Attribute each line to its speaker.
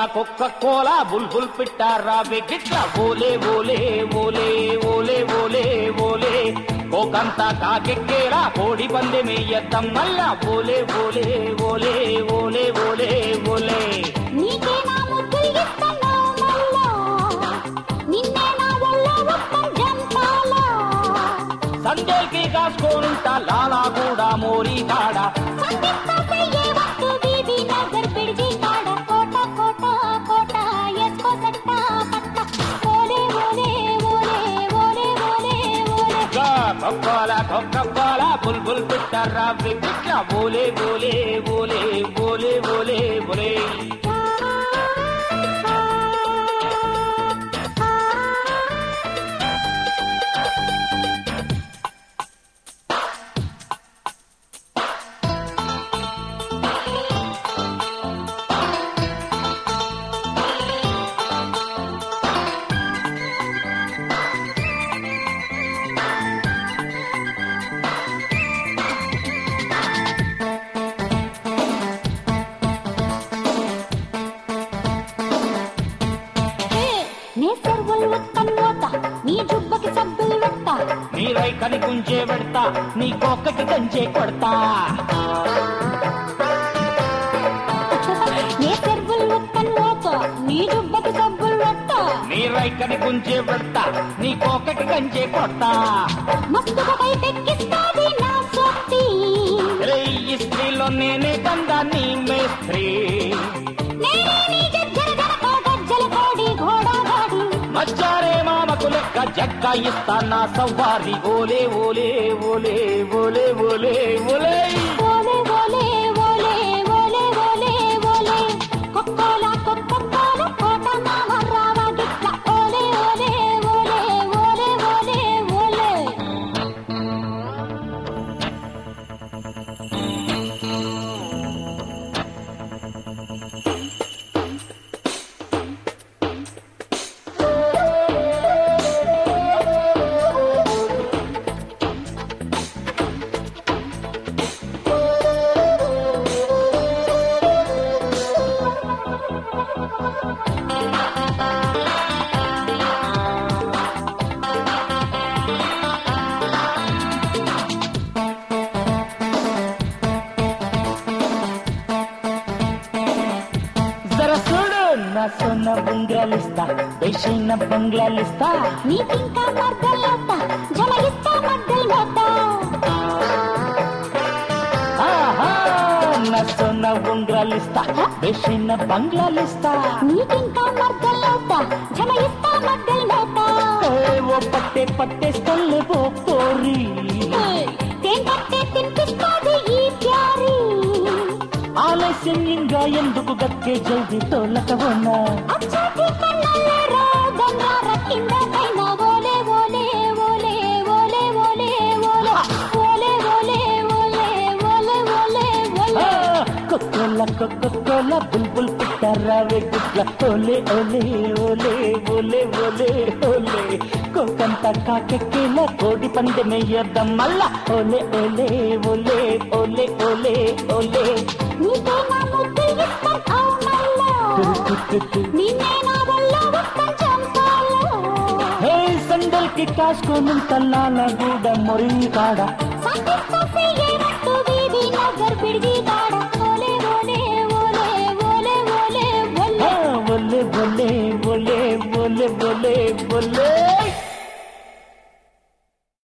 Speaker 1: Coca Cola बुलबुल पिट्टा रावे गिट्ला बोले बोले बोले बोले बोले बोले कोकंता काकेरा कोड़ी बंदे में यद्दम्मल्ला बोले बोले बोले बोले बोले बोले
Speaker 2: नीके ना मुद्दिगिस्तनो मल्ला निन्ने ना वल्ला वत्तं जंपाला
Speaker 1: संदेल की कास्कोनुंटा लाला गूड़ा मोरी काड़ा
Speaker 2: संदिप्ता से ये वक्त बीबी नगर बिड़जी काड़ा कोटा कोटा कोटा यसको सट्टा पट्टा बोले बोले बोले बोले बोले बोले
Speaker 1: कोका कोला बुलबुल पिट्टा रावे गिट्ला बोले बोले बोले बोले बोले बोले नी रैकनी कुंजे పెడతా నీ కోకకి కంజే కొడతా
Speaker 2: నే సర్వులు కన్నోత నీ జుబ్బకి సబ్బులు వట్టా
Speaker 1: నీ రైకని గుంజే పెడతా నీ కోకకి కంజే కొడతా
Speaker 2: మస్తుగా పైకెక్కిస్తాది నా సొత్తి
Speaker 1: రే ఈ స్త్రీలో నేనే కందా నీ మేస్త్రీ
Speaker 2: నేనే నీ గజ్జల గడకో గజ్జల కోడి ఘోడా గాడి
Speaker 1: మచ్చారే మామకు లెక్క జగ్గా ఇస్తా నా సవారి ఓలే ఓలే ఓలే ఓలే ఓలే ఓలే
Speaker 2: ఓలే ఓలే ఓలే ఓలే ఓలే ఓలే కొక్కోలా కొక్కోలా కోట మామ రావా గిట్ల ఓలే ఓలే ఓలే ఓలే ఓలే ఓలే
Speaker 1: సొన్న బంగ్లాలిస్తా బేషైన బంగ్లాలిస్తా
Speaker 2: నీకింకా మర్దల్లోతా జమయిస్తా మర్దల్లోతా
Speaker 1: ఆహా నా సొన్న బంగ్లాలిస్తా బేషైన బంగ్లాలిస్తా
Speaker 2: నీకింకా మర్దల్లోతా జమయిస్తా మర్దల్లోతా
Speaker 1: ఓ పట్టే పట్టేస్తలే ఓ పోరి
Speaker 2: తేన్ పట్టే తినిపిస్తాది ఈ ప్యారీ
Speaker 1: ఆలస్యం ఇంకా ఎందుకు గక్కే జల్దీ తోలకవన్నా
Speaker 2: అచ్చాటి కన్నలేరా గంగార కింద పైన ఓలే ఓలే ఓలే ఓలే ఓలే ఓలే ఓలే ఓలే ఓలే ఓలే ఓలే ఓలే
Speaker 1: కొక్కోల బుల్బుల్ పిట్టారావే గుట్ల ఓలే ఓలే ఓలే ఓలే ఓలే ఓలే కోకంత కాకెక్కేలా కోడి పందెమెయ్యొద్దాం మళ్ళా ఓలే ఓలే ఓలే ఓలే ఓలే ఓలే
Speaker 2: నీకే నా ముద్దిగిస్తాం అవునల్లా నిన్నే నా వల్ల వత్తం చంపాలా
Speaker 1: హే సండల్ కి కాసుకోనుంటల్లాల గూడ మొరి కాడ
Speaker 2: సందిప్తా సే ఏ వస్తు బీబీ నగర్ బిడ్గి కాడ ఓలే ఓలే ఓలే ఓలే ఓలే ఓలే
Speaker 1: बोले बोले बोले बोले बोले बोले